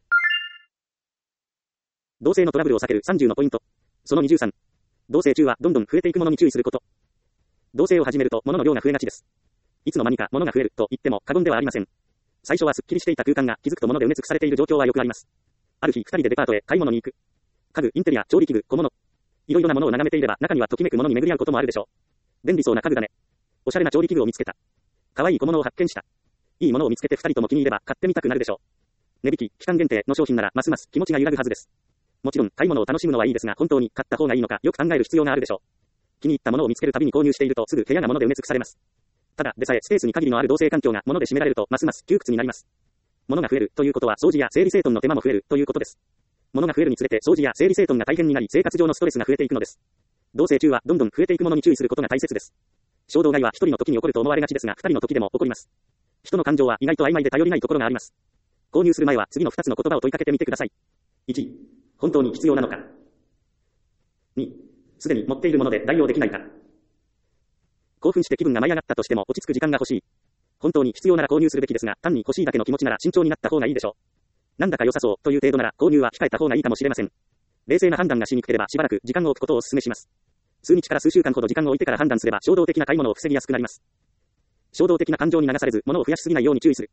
Speaker 1: 同性のトラブルを避けるさんじゅうのポイント。そのにじゅうさん。同棲中はどんどん増えていくものに注意すること。同棲を始めると物の量が増えがちです。いつの間にか物が増えると言っても過言ではありません。最初はすっきりしていた空間が気づくと物で埋め尽くされている状況はよくあります。ある日二人でデパートへ買い物に行く。家具、インテリア、調理器具、小物。いろいろなものを眺めていれば中にはときめくものに巡り合うこともあるでしょう。便利そうな家具だね。おしゃれな調理器具を見つけた。可愛い小物を発見した。いいものを見つけて二人とも気に入れば買ってみたくなるでしょう。値引き、期間限定の商品ならますます気持ちが揺らぐはずです。もちろん買い物を楽しむのはいいですが本当に買った方がいいのかよく考える必要があるでしょう。気に入ったものを見つけるたびに購入しているとすぐ部屋が物で埋め尽くされます。ただでさえスペースに限りのある同性環境が物で占められるとますます窮屈になります。物が増えるということは掃除や整理整頓の手間も増えるということです。物が増えるにつれて掃除や整理整頓が大変になり生活上のストレスが増えていくのです。同棲中はどんどん増えていくものに注意することが大切です。衝動買いは一人の時に起こると思われがちですが二人の時でも起こります。人の感情は意外と曖昧で頼りないところがあります。購入する前は次のふたつの言葉を問いかけてみてください。いち、本当に必要なのか。に、すでに持っているもので代用できないか。興奮して気分が舞い上がったとしても落ち着く時間が欲しい。本当に必要なら購入するべきですが単に欲しいだけの気持ちなら慎重になった方がいいでしょう。 なんだか良さそうという程度なら購入は控えた方がいいかもしれません。冷静な判断がしにくければしばらく時間を置くことをお勧めします。数日から数週間ほど時間を置いてから判断すれば衝動的な買い物を防ぎやすくなります。衝動的な感情に流されず物を増やしすぎないように注意する。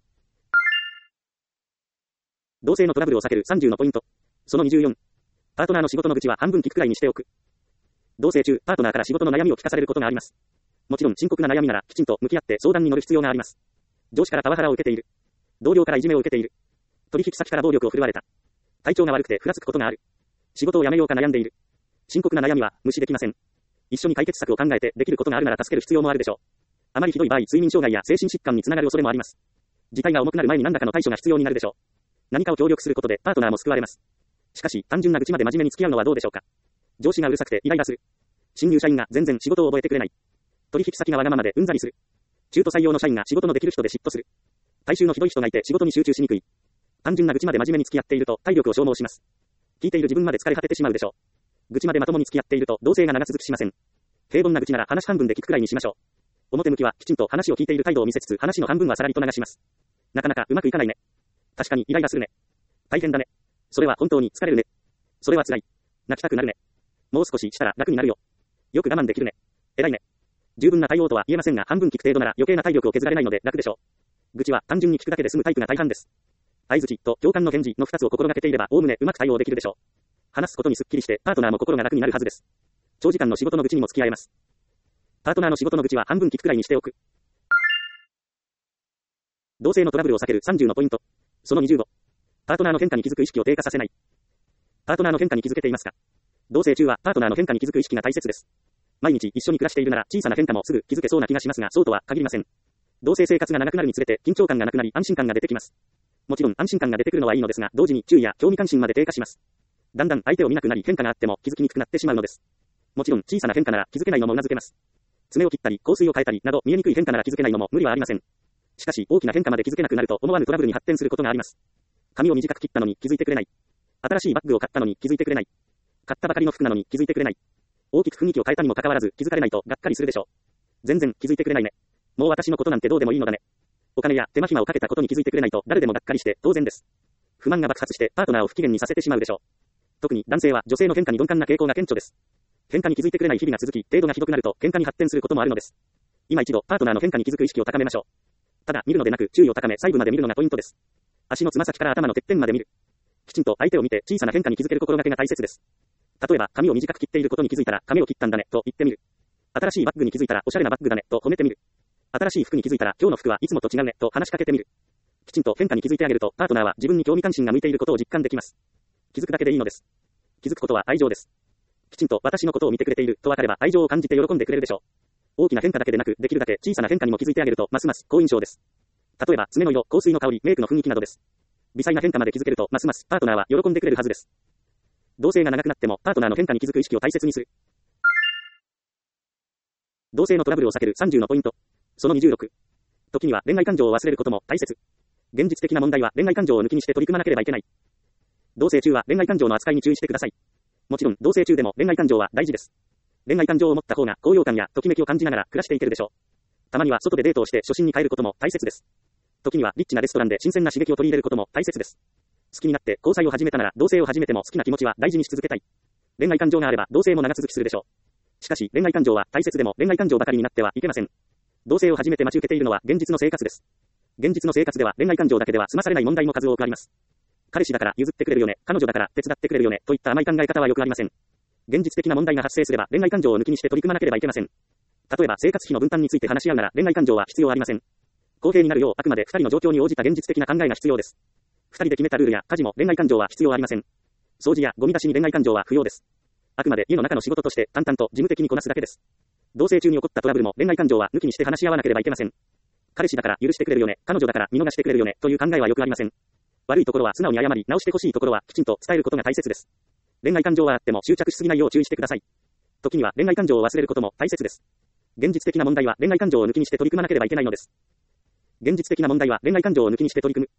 Speaker 1: 同性のトラブルを避けるさんじゅうのポイント。そのにじゅうよん。パートナーの仕事の愚痴は半分聞くくらいにしておく。同棲中、パートナーから仕事の悩みを聞かされることがあります。もちろん深刻な悩みならきちんと向き合って相談に乗る必要があります。上司からパワハラを受けている。同僚からいじめを受けている。取引先から暴力を振るわれた。体調が悪くてふらつくことがある。仕事を辞めようか悩んでいる。深刻な悩みは無視できません。一緒に解決策を考えてできることがあるなら助ける必要もあるでしょう。あまりひどい場合、睡眠障害や精神疾患につながる恐れもあります。事態が重くなる前に何らかの対処が必要になるでしょう。何かを協力することでパートナーも救われます。しかし、単純な愚痴まで真面目に付き合うのはどうでしょうか。上司がうるさくてイライラする。新入社員が全然仕事を覚えてくれない。取引先がわがままでうんざりする。中途採用の社員が仕事のできる人で嫉妬する。体臭のひどい人がいて仕事に集中しにくい。単純な愚痴まで真面目に付き合っていると体力を消耗します。聞いている自分まで疲れ果ててしまうでしょう。愚痴までまともに付き合っていると同棲が長続きしません。平凡な愚痴なら話半分で聞くくらいにしましょう。表向きはきちんと話を聞いている態度を見せつつ話の半分はさらりと流します。なかなかうまくいかないね。確かにイライラするね。大変だね。それは本当に疲れるね。それは辛い。泣きたくなるね。もう少ししたら楽になるよ。よく我慢できるね。偉いね。十分な対応とは言えませんが半分聞く程度なら余計な体力を削られないので楽でしょう。愚痴は単純に聞くだけで済むタイプが大半です。相槌と共感の返事のふたつを心がけていればおおむねうまく対応できるでしょう。話すことにすっきりしてパートナーも心が楽になるはずです。長時間の仕事の愚痴にも付き合えます。パートナーの仕事の愚痴は半分聞くくらいにしておく。同性のトラブルを避けるさんじゅうのポイント。そのにじゅうご。パートナーの変化に気づく意識を低下させない。パートナーの変化に気づけていますか？同棲中はパートナーの変化に気づく意識が大切です。毎日一緒に暮らしているなら小さな変化もすぐ気づけそうな気がしますがそうとは限りません。同棲生活が長くなるにつれて緊張感がなくなり安心感が出てきます。もちろん安心感が出てくるのはいいのですが同時に注意や興味関心まで低下します。だんだん相手を見なくなり変化があっても気づきにくくなってしまうのです。もちろん小さな変化なら気づけないのも頷けます。爪を切ったり香水を変えたりなど見えにくい変化なら気づけないのも無理はありません。しかし大きな変化まで気づけなくなると思わぬトラブルに発展することがあります。髪を短く切ったのに気づいてくれない。新しいバッグを買ったのに気づいてくれない。買ったばかりの服なのに気づいてくれない。大きく雰囲気を変えたにもかかわらず気づかれないとがっかりするでしょう。全然気づいてくれないね。もう私のことなんてどうでもいいのだね。お金や手間暇をかけたことに気づいてくれないと誰でもがっかりして当然です。不満が爆発してパートナーを不機嫌にさせてしまうでしょう。特に男性は女性の変化に鈍感な傾向が顕著です。変化に気づいてくれない日々が続き程度がひどくなると喧嘩に発展することもあるのです。今一度パートナーの変化に気づく意識を高めましょう。ただ見るのでなく注意を高め細部まで見るのがポイントです。足のつま先から頭のてっぺんまで見る。きちんと相手を見て小さな変化に気づける心がけが大切です。例えば髪を短く切っていることに気づいたら髪を切ったんだねと言ってみる。新しいバッグに気づいたらおしゃれなバッグだねと褒めてみる。新しい服に気づいたら今日の服はいつもと違うねと話しかけてみる。きちんと変化に気づいてあげるとパートナーは自分に興味関心が向いていることを実感できます。気づくだけでいいのです。気づくことは愛情です。きちんと私のことを見てくれていると分かれば愛情を感じて喜んでくれるでしょう。大きな変化だけでなくできるだけ小さな変化にも気づいてあげるとますます好印象です。例えば爪の色、香水の香り、メイクの雰囲気などです。微細な変化まで気づけるとますますパートナーは喜んでくれるはずです。同棲が長くなってもパートナーの変化に気づく意識を大切にする。同棲のトラブルを避けるさんじゅうのポイント。そのにじゅうろく。時には恋愛感情を忘れることも大切。現実的な問題は恋愛感情を抜きにして取り組まなければいけない。同棲中は恋愛感情の扱いに注意してください。もちろん同棲中でも恋愛感情は大事です。恋愛感情を持った方が高揚感やときめきを感じながら暮らしていけるでしょう。たまには外でデートをして初心に帰ることも大切です。時にはリッチなレストランで新鮮な刺激を取り入れることも大切です。好きになって交際を始めたなら同棲を始めても好きな気持ちは大事にし続けたい。恋愛感情があれば同棲も長続きするでしょう。しかし恋愛感情は大切でも恋愛感情ばかりになってはいけません。同棲を始めて待ち受けているのは現実の生活です。現実の生活では恋愛感情だけでは済まされない問題も数多くあります。彼氏だから譲ってくれるよね、彼女だから手伝ってくれるよねといった甘い考え方はよくありません。現実的な問題が発生すれば恋愛感情を抜きにして取り組まなければいけません。例えば生活費の分担について話し合うなら恋愛感情は必要ありません。公平になるようあくまでふたりの状況に応じた現実的な考えが必要です。ふたりで決めたルールや家事も恋愛感情は必要ありません。掃除やゴミ出しに恋愛感情は不要です。あくまで家の中の仕事として淡々と事務的にこなすだけです。同棲中に起こったトラブルも恋愛感情は抜きにして話し合わなければいけません。彼氏だから許してくれるよね、彼女だから見逃してくれるよねという考えはよくありません。悪いところは素直に謝り直してほしいところはきちんと伝えることが大切です。恋愛感情はあっても執着しすぎないよう注意してください。時には恋愛感情を忘れることも大切です。現実的な問題は恋愛感情を抜きにして取り組まなければいけないのです。現実的な問題は恋愛感情を抜きにして取り組む。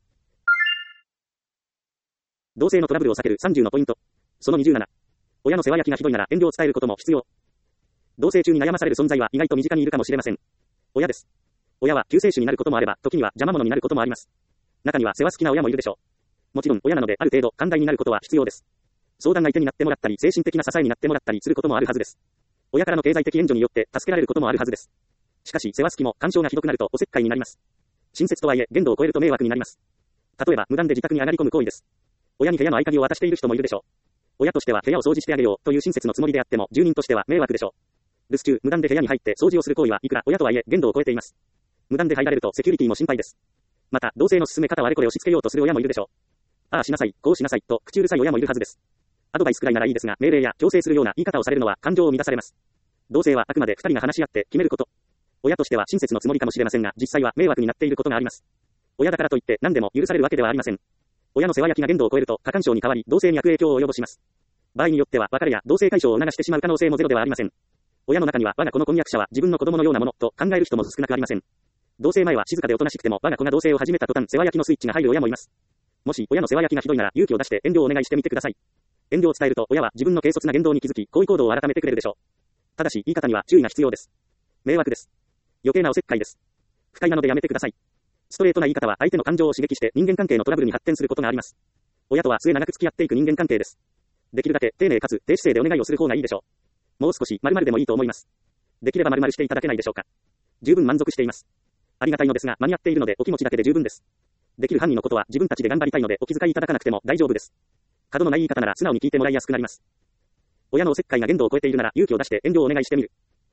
Speaker 1: 同性のトラブルを避けるさんじゅうのポイント。そのにじゅうなな。親の世話焼きがひどいなら遠慮を伝えることも必要。同棲中に悩まされる存在は意外と身近にいるかもしれません。親です。親は救世主になることもあれば、時には邪魔者になることもあります。中には世話好きな親もいるでしょう。 もちろん親なのである程度寛大になることは必要です。相談相手になってもらったり、精神的な支えになってもらったりすることもあるはずです。親からの経済的援助によって助けられることもあるはずです。しかし、世話好きも干渉がひどくなるとおせっかいになります。親切とはいえ、限度を超えると迷惑になります。例えば、無断で自宅に上がり込む行為です。親に部屋の合鍵を渡している人もいるでしょう。親としては部屋を掃除してあげようという親切のつもりであっても、住人としては迷惑でしょう。留守中、無断で部屋に入って掃除をする行為はいくら親とはいえ限度を超えています。無断で入られるとセキュリティも心配です。また、同性の進め方をあれこれ押し付けようとする親もいるでしょう。ああしなさい、こうしなさいと口うるさい親もいるはずです。アドバイスくらいならいいですが、命令や強制するような言い方をされるのは感情を乱されます。同性はあくまで二人が話し合って決めること。親としては親切のつもりかもしれませんが、実際は迷惑になっていることがあります。親だからといって何でも許されるわけではありません。親の世話焼きが限度を超えると過干渉に変わり、同性に悪影響を及ぼします。場合によっては別れや同性解消を促してしまう可能性もゼロではありません。親の中には我が子の婚約者は自分の子供のようなものと考える人も少なくありません。同棲前は静かでおとなしくても我が子が同棲を始めた途端世話焼きのスイッチが入る親もいます。もし親の世話焼きがひどいなら勇気を出して遠慮をお願いしてみてください。遠慮を伝えると親は自分の軽率な言動に気づき行為行動を改めてくれるでしょう。ただし言い方には注意が必要です。迷惑です。余計なおせっかいです。不快なのでやめてください。ストレートな言い方は相手の感情を刺激して人間関係のトラブルに発展することがあります。親とは末長く付き合っていく人間関係です。できるだけ丁寧かつ低姿勢でお願いをする方がいいでしょう。もう少し〇〇でもいいと思います。できれば〇〇していただけないでしょうか。十分満足しています。ありがたいのですが間に合っているのでお気持ちだけで十分です。できる範囲のことは自分たちで頑張りたいのでお気遣いいただかなくても大丈夫です。角のない言い方なら素直に聞いてもらいやすくなります。親のおせっかいが限度を超えているなら勇気を出して遠慮をお願いしてみる。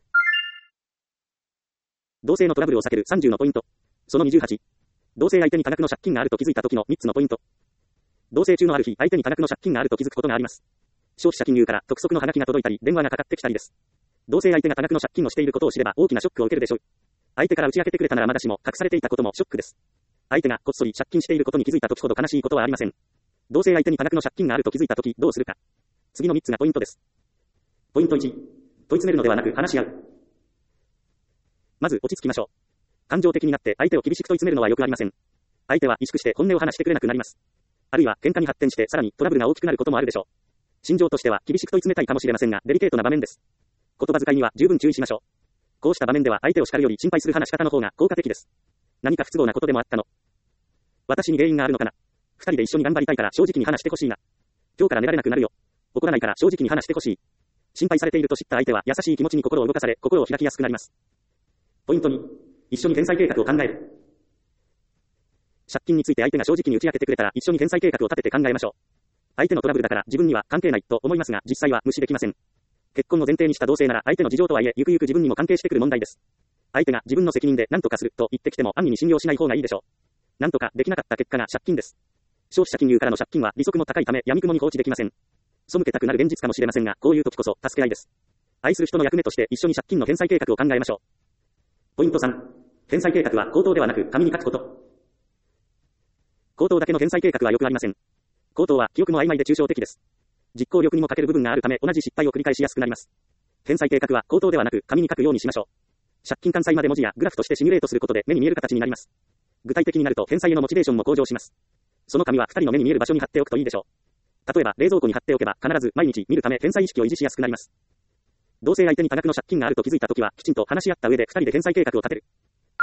Speaker 1: 同性のトラブルを避けるさんじゅうのポイント。そのにじゅうはち。同性相手に多額の借金があると気づいた時のみっつのポイント。同棲中のある日、相手に多額の借金があると気づくことがあります。消費者金融から督促のハガキが届いたり、電話がかかってきたりです。同棲相手が多額の借金をしていることを知れば大きなショックを受けるでしょう。相手から打ち明けてくれたならまだしも、隠されていたこともショックです。相手がこっそり借金していることに気づいた時ほど悲しいことはありません。同棲相手に多額の借金があると気づいた時どうするか。次のみっつがポイントです。ポイントいち。問い詰めるのではなく話し合う。まず落ち着きましょう。感情的になって相手を厳しく問い詰めるのはよくありません。相手は萎縮して本音を話してくれなくなります。あるいは喧嘩に発展してさらにトラブルが大きくなることもあるでしょう。心情としては厳しく問い詰めたいかもしれませんが、デリケートな場面です。言葉遣いには十分注意しましょう。こうした場面では相手を叱るより心配する話し方の方が効果的です。何か不都合なことでもあったの？私に原因があるのかな？二人で一緒に頑張りたいから正直に話してほしいな。今日から寝られなくなるよ。怒らないから正直に話してほしい。心配されていると知った相手は優しい気持ちに心を動かされ、心を開きやすくなります。ポイントに、一緒に返済計画を考える。借金について相手が正直に打ち明けてくれたら一緒に返済計画を立てて考えましょう。相手のトラブルだから自分には関係ないと思いますが、実際は無視できません。結婚を前提にした同棲なら相手の事情とはいえゆくゆく自分にも関係してくる問題です。相手が自分の責任で何とかすると言ってきても安易に信用しない方がいいでしょう。何とかできなかった結果が借金です。消費者金融からの借金は利息も高いため闇雲に放置できません。背けたくなる現実かもしれませんが、こういう時こそ助け合いです。愛する人の役目として一緒に借金の返済計画を考えましょう。ポイントさん。返済計画は口頭ではなく紙に書くこと。口頭だけの返済計画はよくありません。口頭は記憶も曖昧で抽象的です。実行力にも欠ける部分があるため同じ失敗を繰り返しやすくなります。返済計画は口頭ではなく紙に書くようにしましょう。借金完済まで文字やグラフとしてシミュレートすることで目に見える形になります。具体的になると返済へのモチベーションも向上します。その紙は二人の目に見える場所に貼っておくといいでしょう。例えば冷蔵庫に貼っておけば必ず毎日見るため返済意識を維持しやすくなります。同性相手に多額の借金があると気づいたときはきちんと話し合った上で二人で返済計画を立てる。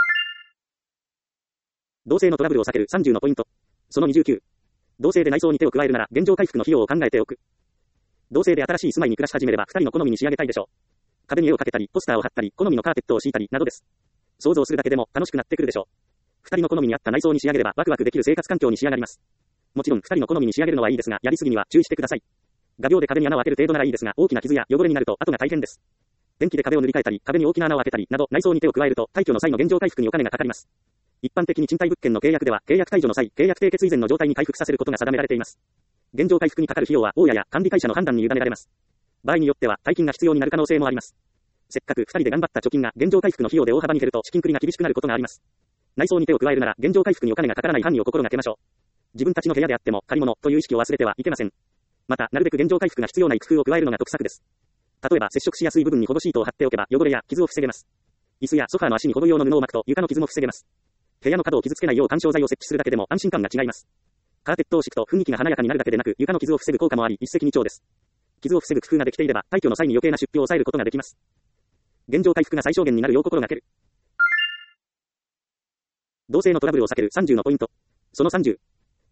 Speaker 1: 同性のトラブルを避けるさんじゅうのポイント。そのにじゅうきゅう。同性で内装に手を加えるなら現状回復の費用を考えておく。同性で新しい住まいに暮らし始めれば二人の好みに仕上げたいでしょう。壁に絵をかけたり、ポスターを貼ったり、好みのカーペットを敷いたりなどです。想像するだけでも楽しくなってくるでしょう。二人の好みに合った内装に仕上げればワクワクできる生活環境に仕上がります。もちろん二人の好みに仕上げるのはいいですが、やりすぎには注意してください。画鋲で壁に穴を開ける程度ならいいですが、大きな傷や汚れになると後が大変です。電気で壁を塗り替えたり、壁に大きな穴を開けたりなど内装に手を加えると退去の際の現状回復にお金がかかります。一般的に賃貸物件の契約では、契約解除の際、契約締結以前の状態に回復させることが定められています。現状回復にかかる費用は大家や管理会社の判断に委ねられます。場合によっては大金が必要になる可能性もあります。せっかく二人で頑張った貯金が現状回復の費用で大幅に減ると資金繰りが厳しくなることがあります。内装に手を加えるなら現状回復にお金がかからない範囲を心がけましょう。自分たちの部屋であっても借り物という意識を忘れてはいけません。また、なるべく現状回復が必要ない工夫を加えるのが得策です。例えば接触しやすい部分に保護シートを貼っておけば汚れや傷を防げます。椅子やソファーの足に保護用の布を巻くと床の傷も防げます。部屋の角を傷つけないよう緩衝材を設置するだけでも安心感が違います。カーペットを敷くと雰囲気が華やかになるだけでなく床の傷を防ぐ効果もあり一石二鳥です。傷を防ぐ工夫ができていれば退去の際に余計な出費を抑えることができます。現状回復が最小限になるよう心がける。同性のトラブルを避けるさんじゅうのポイント。そのさんじゅう。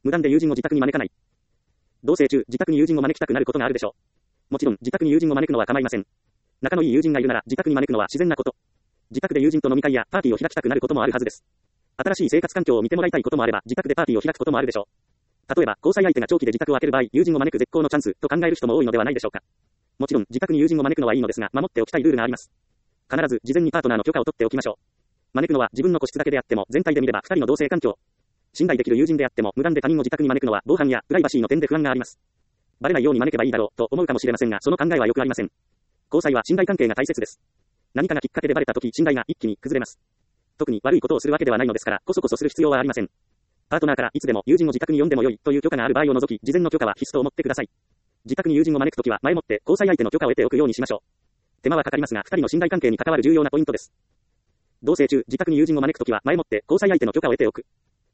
Speaker 1: 無断で友人を自宅に招かない。同棲中、自宅に友人を招きたくなることがあるでしょう。もちろん、自宅に友人を招くのは構いません。仲のいい友人がいるなら、自宅に招くのは自然なこと。自宅で友人と飲み会やパーティーを開きたくなることもあるはずです。新しい生活環境を見てもらいたいこともあれば、自宅でパーティーを開くこともあるでしょう。例えば、交際相手が長期で自宅を空ける場合、友人を招く絶好のチャンスと考える人も多いのではないでしょうか。もちろん、自宅に友人を招くのはいいのですが、守っておきたいルールがあります。必ず、事前にパートナーの許可を取っておきましょう。招くのは自分の個室だけであっても、全体で見ればふたりの同性環境。信頼できる友人であっても、無断で他人を自宅に招くのは、防犯やプライバシーの点で不安があります。バレないように招けばいいだろう、と思うかもしれませんが、その考えはよくありません。交際は信頼関係が大切です。何かがきっかけでバレたとき、信頼が一気に崩れます。特に悪いことをするわけではないのですから、こそこそする必要はありません。パートナーからいつでも友人を自宅に呼んでもよいという許可がある場合を除き、事前の許可は必須と思ってください。自宅に友人を招くときは前もって交際相手の許可を得ておくようにしましょう。手間はかかりますが、二人の信頼関係に関わる重要なポイントです。同棲中、自宅に友人を招くときは前もって交際相手の許可を得ておく。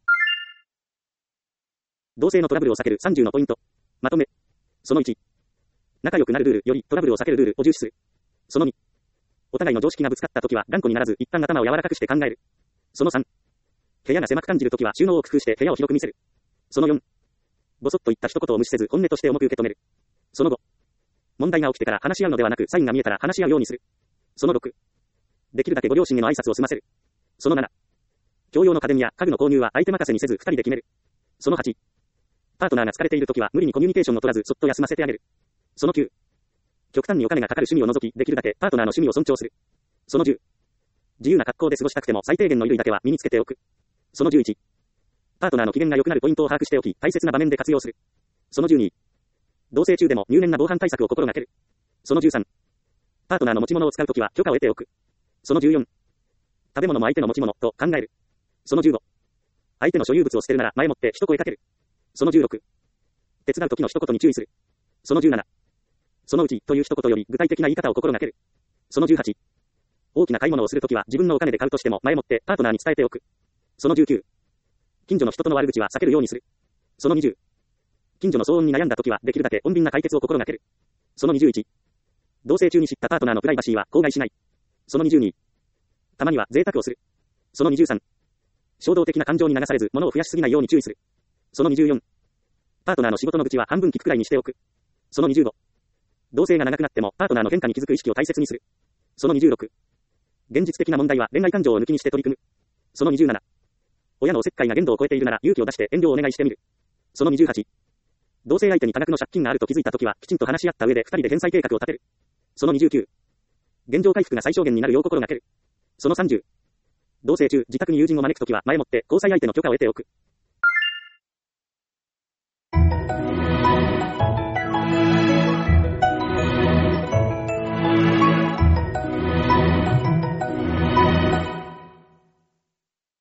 Speaker 1: 同性のトラブルを避けるさんじゅうのポイント。まとめ。そのいち。仲良くなるルールよりトラブルを避けるルールを重視する。そのに。お互いの常識がぶつかったときは頑固にならず一旦頭を柔らかくして考える。そのさん。部屋が狭く感じるときは収納を工夫して部屋を広く見せる。そのよん。ぼそっと言った一言を無視せず本音として重く受け止める。そのご。問題が起きてから話し合うのではなくサインが見えたら話し合うようにする。そのろく。できるだけご両親への挨拶を済ませる。そのなな。共用の家電や家具の購入は相手任せにせず二人で決める。そのはち。パートナーが疲れているときは無理にコミュニケーションを取らずそっと休ませてあげる。そのきゅう。極端にお金がかかる趣味を除き、できるだけパートナーの趣味を尊重する。そのじゅう。自由な格好で過ごしたくても最低限の衣類だけは身につけておく。そのじゅういち。パートナーの機嫌が良くなるポイントを把握しておき、大切な場面で活用する。そのじゅうに。同棲中でも入念な防犯対策を心がける。そのじゅうさん。パートナーの持ち物を使うときは許可を得ておく。そのじゅうよん。食べ物も相手の持ち物と考える。そのじゅうご。相手の所有物を捨てるなら前もって一声かける。そのじゅうろく。手伝うときの一言に注意する。そのじゅうなな。そのうちという一言より具体的な言い方を心がける。そのじゅうはち。大きな買い物をするときは自分のお金で買うとしても前もってパートナーに伝えておく。そのじゅうきゅう。近所の人との悪口は避けるようにする。そのにじゅう。近所の騒音に悩んだときはできるだけ穏便な解決を心がける。そのにじゅういち。同棲中に知ったパートナーのプライバシーは口外しない。そのにじゅうに。たまには贅沢をする。そのにじゅうさん。衝動的な感情に流されず物を増やしすぎないように注意する。そのにじゅうよん。パートナーの仕事の愚痴は半分聞くくらいにしておく。そのにじゅうご。同棲が長くなってもパートナーの変化に気づく意識を大切にする。そのにじゅうろく。現実的な問題は恋愛感情を抜きにして取り組む。そのにじゅうなな。親のおせっかいが限度を超えているなら勇気を出して遠慮をお願いしてみる。そのにじゅうはち。同棲相手に多額の借金があると気づいたときはきちんと話し合った上で二人で返済計画を立てる。そのにじゅうきゅう。現状回復が最小限になるよう心がける。そのさんじゅう。同棲中、自宅に友人を招くときは前もって交際相手の許可を得ておく。